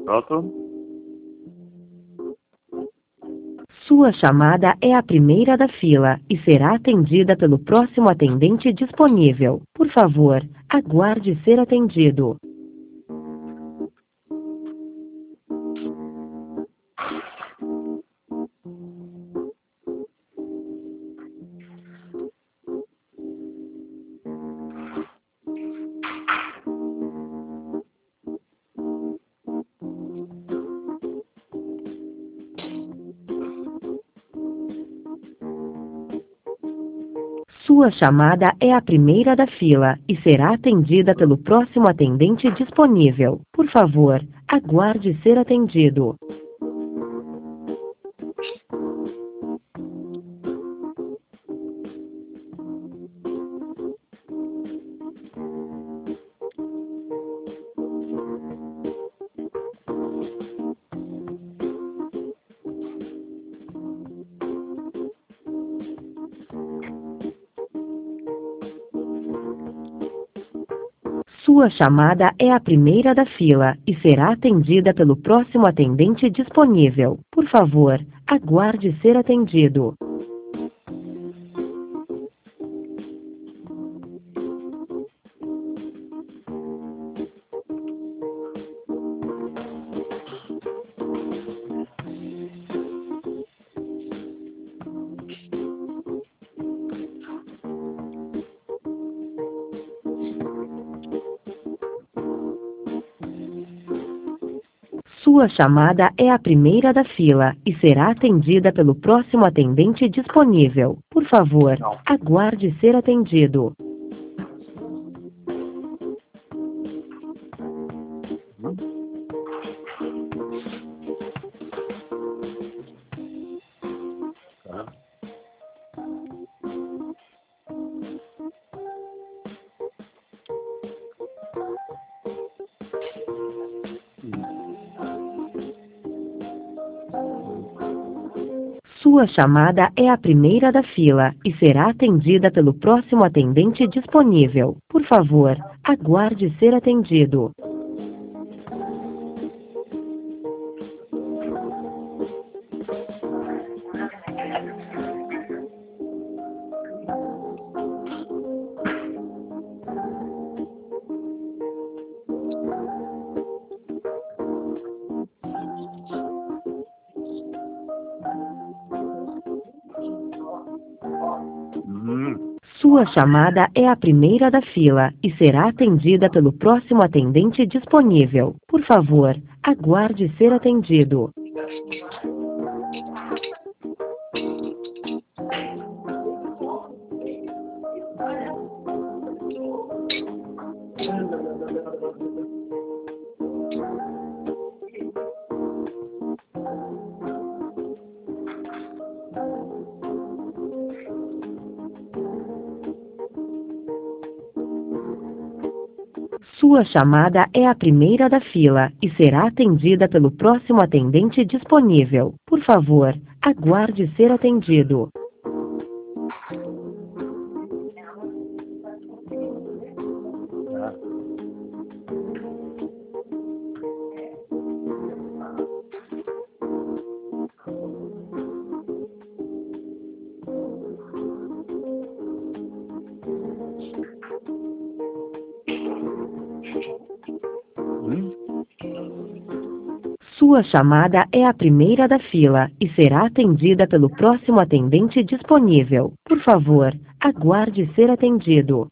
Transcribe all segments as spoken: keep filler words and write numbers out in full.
Pronto? Sua chamada é a primeira da fila e será atendida pelo próximo atendente disponível. Por favor, aguarde ser atendido. Sua chamada é a primeira da fila e será atendida pelo próximo atendente disponível. Por favor, aguarde ser atendido. Sua chamada é a primeira da fila e será atendida pelo próximo atendente disponível. Por favor, aguarde ser atendido. Sua chamada é a primeira da fila e será atendida pelo próximo atendente disponível. Por favor, aguarde ser atendido. Sua chamada é a primeira da fila e será atendida pelo próximo atendente disponível. Por favor, aguarde ser atendido. Hum. Sua chamada é a primeira da fila e será atendida pelo próximo atendente disponível. Por favor, aguarde ser atendido. Sua chamada é a primeira da fila e será atendida pelo próximo atendente disponível. Por favor, aguarde ser atendido. Hum. Sua chamada é a primeira da fila e será atendida pelo próximo atendente disponível. Por favor, aguarde ser atendido.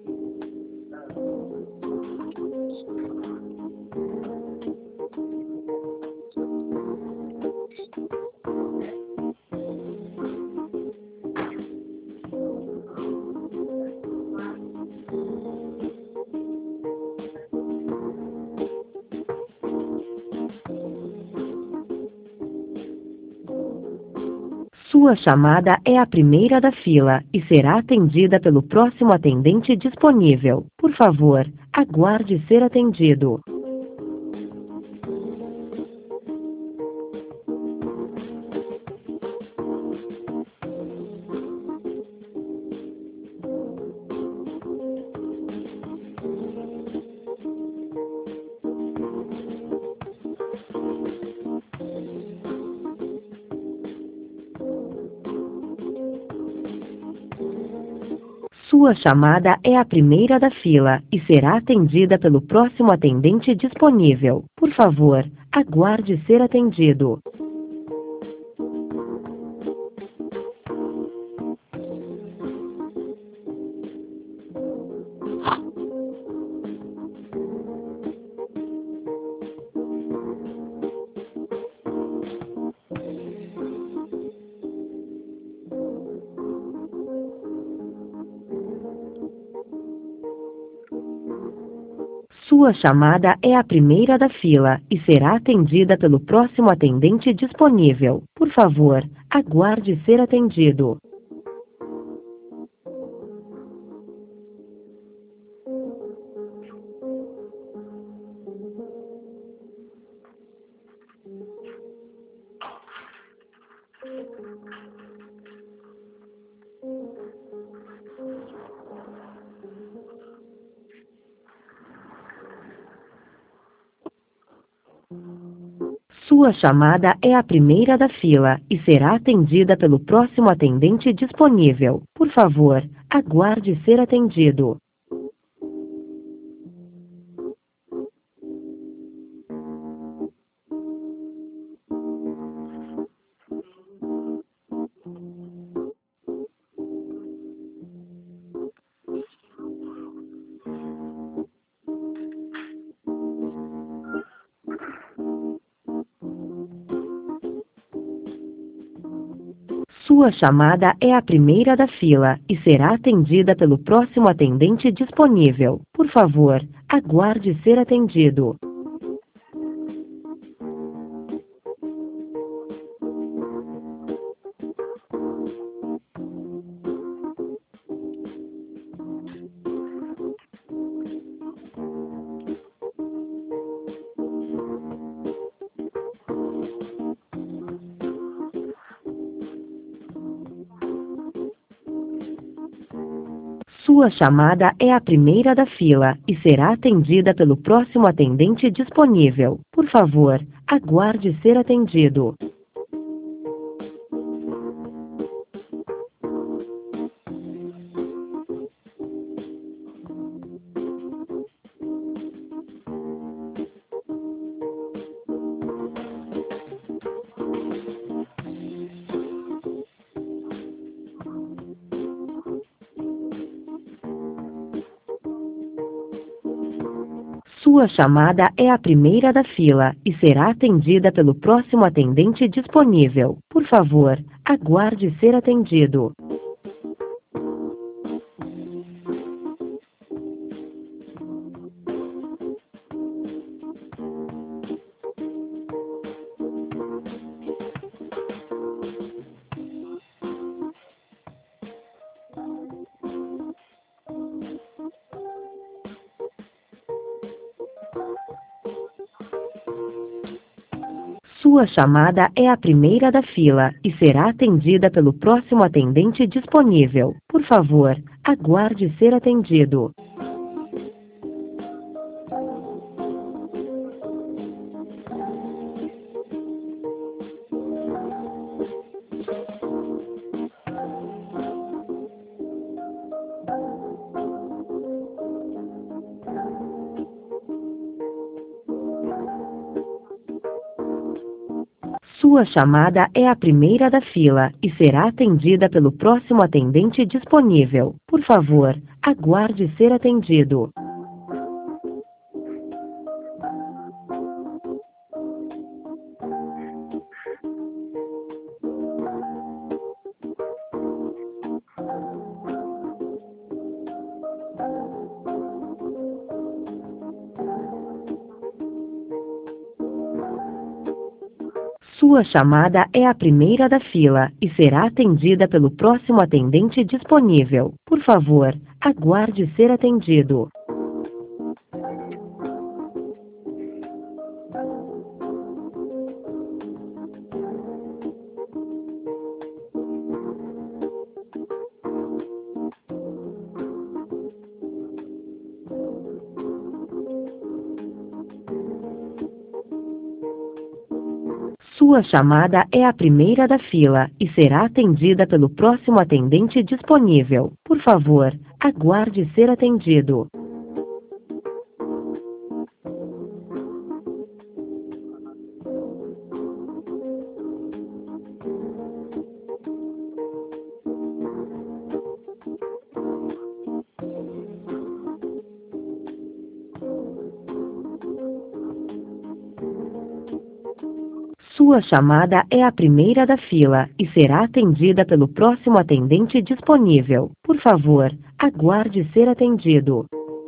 Sua chamada é a primeira da fila e será atendida pelo próximo atendente disponível. Por favor, aguarde ser atendido. Sua chamada é a primeira da fila e será atendida pelo próximo atendente disponível. Por favor, aguarde ser atendido. Sua chamada é a primeira da fila e será atendida pelo próximo atendente disponível. Por favor, aguarde ser atendido. Sua chamada é a primeira da fila e será atendida pelo próximo atendente disponível. Por favor, aguarde ser atendido. Sua chamada é a primeira da fila e será atendida pelo próximo atendente disponível. Por favor, aguarde ser atendido. Sua chamada é a primeira da fila e será atendida pelo próximo atendente disponível. Por favor, aguarde ser atendido. Sua chamada é a primeira da fila e será atendida pelo próximo atendente disponível. Por favor, aguarde ser atendido. Sua chamada é a primeira da fila e será atendida pelo próximo atendente disponível. Por favor, aguarde ser atendido. Sua chamada é a primeira da fila e será atendida pelo próximo atendente disponível. Por favor, aguarde ser atendido. Sua chamada é a primeira da fila e será atendida pelo próximo atendente disponível. Por favor, aguarde ser atendido. Sua chamada é a primeira da fila e será atendida pelo próximo atendente disponível. Por favor, aguarde ser atendido. Sua chamada é a primeira da fila e será atendida pelo próximo atendente disponível. Por favor, aguarde ser atendido.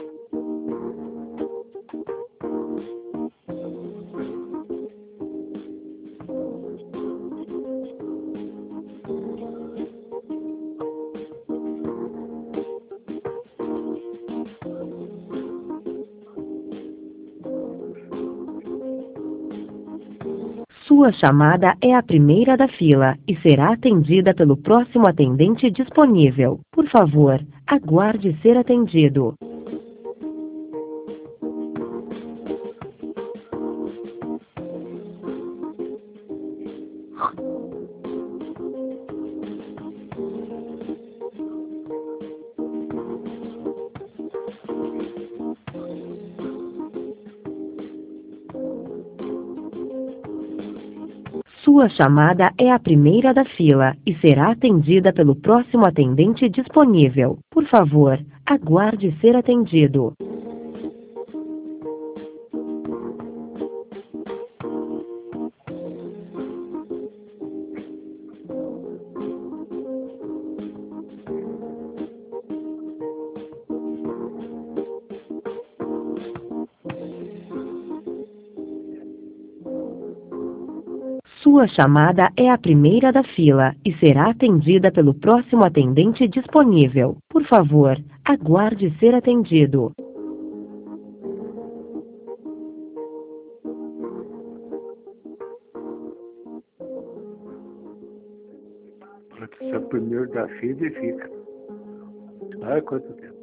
Sua chamada é a primeira da fila e será atendida pelo próximo atendente disponível. Por favor, aguarde ser atendido. Sua chamada é a primeira da fila e será atendida pelo próximo atendente disponível. Por favor, aguarde ser atendido. Sua chamada é a primeira da fila e será atendida pelo próximo atendente disponível. Por favor, aguarde ser atendido. Pode ser o primeiro da fila e fica. Olha quanto tempo.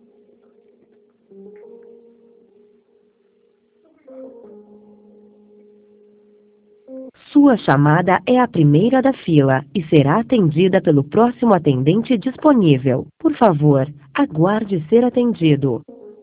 Sua chamada é a primeira da fila e será atendida pelo próximo atendente disponível. Por favor, aguarde ser atendido.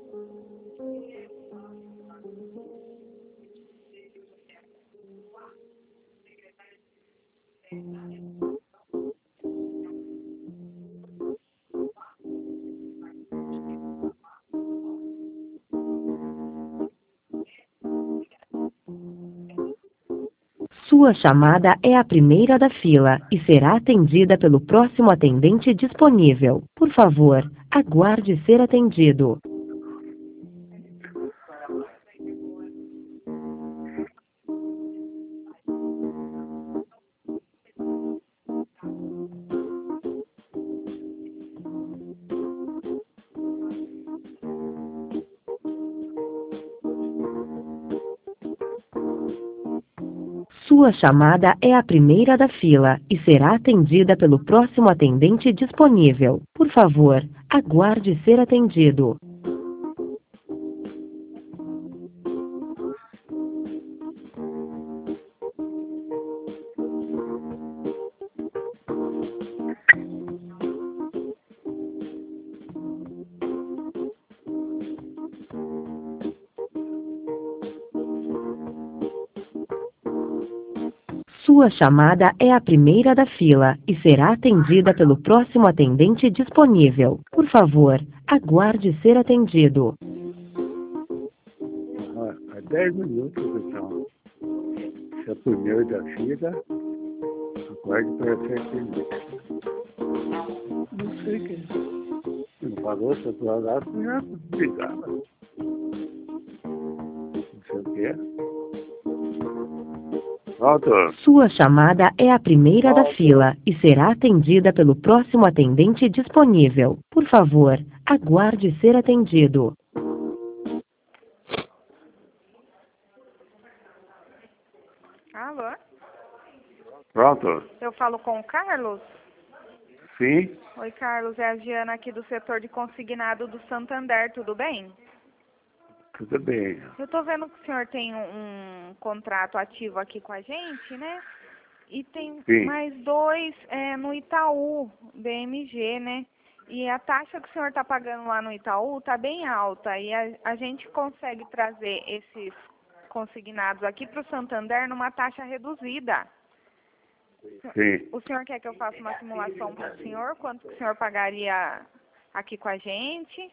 Sua chamada é a primeira da fila e será atendida pelo próximo atendente disponível. Por favor, aguarde ser atendido. Sua chamada é a primeira da fila e será atendida pelo próximo atendente disponível. Por favor, aguarde ser atendido. Sua chamada é a primeira da fila e será atendida pelo próximo atendente disponível. Por favor, aguarde ser atendido. Há dez minutos, então. Se é o primeiro da fila, aguarde para ser atendido. Não sei quem. Não falou, se eu estou lá, eu já brigava. Não sei o que é. Pronto. Sua chamada é a primeira da fila e será atendida pelo próximo atendente disponível. Por favor, aguarde ser atendido. Alô? Pronto. Eu falo com o Carlos? Sim. Oi, Carlos, é a Giana aqui do setor de consignado do Santander, tudo bem? Tudo bem. Eu tô vendo que o senhor tem um, um contrato ativo aqui com a gente, né? E tem Sim. mais dois é, no Itaú, B M G, né? E a taxa que o senhor está pagando lá no Itaú está bem alta. E a, a gente consegue trazer esses consignados aqui para o Santander numa taxa reduzida. Sim. O senhor quer que eu faça uma simulação para o senhor? Quanto que o senhor pagaria aqui com a gente?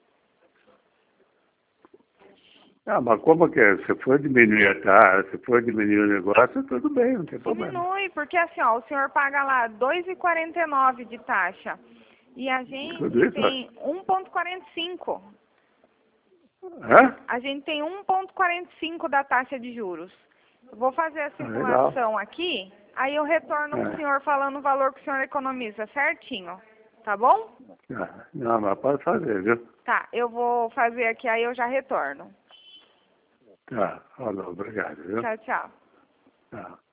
Ah, mas como que é? Se for diminuir a taxa, se for diminuir o negócio, tudo bem, não tem problema. Diminui, porque assim, ó, o senhor paga lá dois reais e quarenta e nove centavos de taxa. E a gente Tudo isso? tem um vírgula quarenta e cinco. Hã? A gente tem um vírgula quarenta e cinco da taxa de juros. Eu vou fazer a Ah, simulação aqui, aí eu retorno É. pro senhor falando o valor que o senhor economiza certinho. Tá bom? Ah, não, mas pode fazer, viu? Tá, eu vou fazer aqui, aí eu já retorno. Tá, falou, obrigado, viu? Tchau, tchau. Tá.